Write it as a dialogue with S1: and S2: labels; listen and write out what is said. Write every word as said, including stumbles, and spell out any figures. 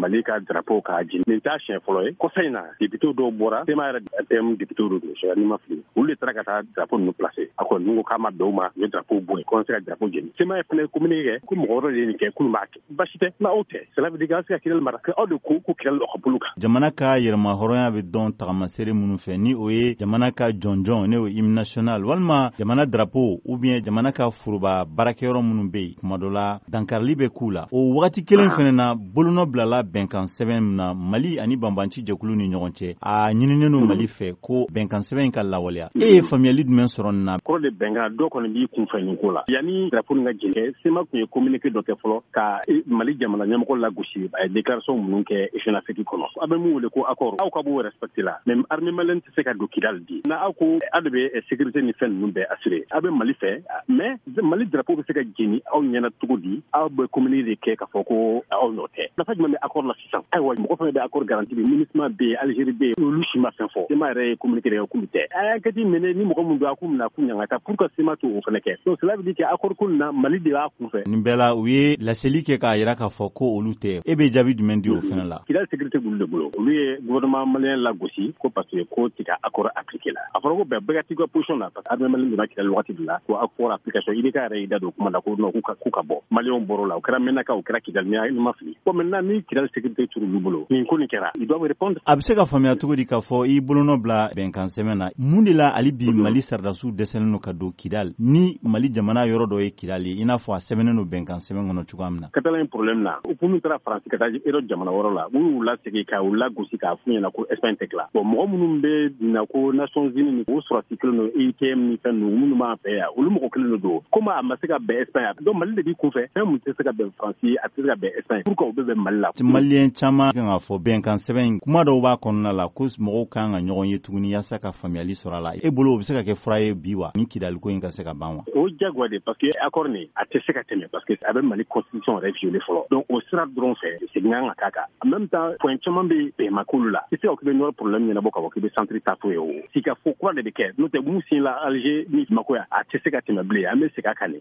S1: Mali ka drapeau ka jini nin t'a siɲɛ fɔlɔ ye kɔfɛ in na député dɔw bɔra tema yɛrɛ thème député dɔw don sɛbɛn ni ma fili olu de taara ka taa drapeau ninnu placer a ko ninnu ko k'a ma bɛn u ma u ye drapeau bɔ yen ko an se ka drapeau jeni tema fana communiqué kɛ ko mɔgɔ wɛrɛ de ye nin kɛ k'olu m'a kɛ basi tɛ na aw tɛ cela veut dire que an se ka Kidali mara aw de ko ko Kidali dɔ ka bolo kan
S2: jamana ka yɛrɛma hɔrɔnya bɛ dɔn tagamasere minnu fɛ ni o ye jamana ka jɔnjɔn ne o hymne national walima jamana drapeau ou bien jamana ka foroba baarakɛyɔrɔ minnu bɛ yen kuma dɔ la dankarili bɛ k'u la o wagati kelen fana na bolonɔ bilala bɛnkan sɛbɛn min na Mali ani banbanci jɛkulu ni ɲɔgɔn cɛ a ɲininen don Mali fɛ ko bɛnkan sɛbɛn in ka lawaleya e ye faamuyali jumɛn sɔrɔ nin na
S1: kɔrɔ de bɛnkan dɔ kɔni b'i kunfɛ nin ko la yanni drapeau nin ka jeni sema tun ye communiqué dɔ kɛ fɔlɔ ka Mali jamana ɲɛmɔgɔ lagosi a ye déclaration minnu kɛ Égypte Afrique kɔnɔ a bɛ mun wele ko accord aw ka b'o respecté la mais armée malienne tɛ se ka don Kidali di na aw ko aw de bɛ sécurité ni fɛn ninnu bɛɛ assuré aw bɛ Mali fɛ mais Mali drapeau bɛ se ka jeni aw ɲɛna cogo di aw bɛ communiqué de kɛ k'a fɔ ko aw nɔ tɛ nafa jumɛn bɛ accord la sisan ayiwa mɔgɔ fana bɛ accord garanti MINUSMA bɛ yen Algérie bɛ yen olu si ma fɛn fɔ sema yɛrɛ ye communiqué de kɛ k'olu tɛ a y'a enquête menée ni mɔgɔ min don a k'u minɛ k'u ɲangata pour que sema to o fana kɛ donc cela veut dire que accord ko nin na Mali de b'a kunfɛ
S2: nin bɛɛ la u ye laseli kɛ k'a jira k'a fɔ ko olu tɛ e bɛ jaabi jumɛn di o fana la
S1: Kidali sécurité b'olu de bolo olu ye gouvernement malien lagosi ko parce que ko tɛ ka accord appliqué la a fɔra ko bɛɛ bɛɛ ka t'i ka position na parce que armée malienne donna Kidali wagati de la ko accord application I B K yɛrɛ y'i da don kuma la ko non k'u ka k'u ka bɔ maliyɛnw bɔr'o la o kɛra Menaka o kɛra Kidali ni ma fili bon maintenant ni Kidali sécurité t'olu bolo nin ko nin kɛra ils doivent répondre
S2: a bɛ se ka faamuya cogo di k'a fɔ i bolonɔ bila bɛnkan sɛbɛn na mun de la hali bi Mali saridasiw dɛsɛlen don ka don Kidali ni Mali jamana yɔrɔ dɔ ye Kidali i n'a fɔ a sɛbɛnnen don bɛnkan sɛbɛn kɔnɔ cogoya min na
S1: ka taa problème na u minnu taara Faransi ka taa yɔrɔ jamana wɛrɛ la u y'u lasegin ka u lagosi k'a f'u ɲɛna ko Espagne tɛ tila bon mɔgɔ minnu bɛ na ko Nations Unies o sɔrɔsi kelen don E I T M ni fɛn ninnu minnu b'an fɛ yan olu mɔgɔ kelen de don comme a ma se ka bɛn Espagne donc Mali de b'i kunfɛ fɛn mun tɛ se ka bɛn Faransi a tɛ se ka bɛn Espagne pourquoi u bɛ bɛn Mali la
S2: Maliyɛn caman kan k'a fɔ bɛnkan sɛbɛn in kuma dɔw b'a kɔnɔna la ko mɔgɔw kan ka ɲɔgɔn ye tuguni yaasa ka faamuyali sɔrɔ a la e bolo o bɛ se ka kɛ fura ye bi wa ni Kidali ko in ka se ka ban wa
S1: o jagoya de parce que accord nin a tɛ se ka tɛmɛ parce que a bɛ Mali constitution yɛrɛ violer fɔlɔ donc o sira dɔrɔn fɛ segin kan ka k'a kan en même temps point caman bɛ bɛnma k'olu la i tɛ se ka k'i bɛ nɔrɔ problème ɲɛnabɔ ka fɔ k'i bɛ centre tato ye o f'i ka fɔ kura de bɛ kɛ n'o tɛ mun sin la Alger ni Bamako yan a tɛ se ka tɛmɛ bilen an bɛ segin a kan nin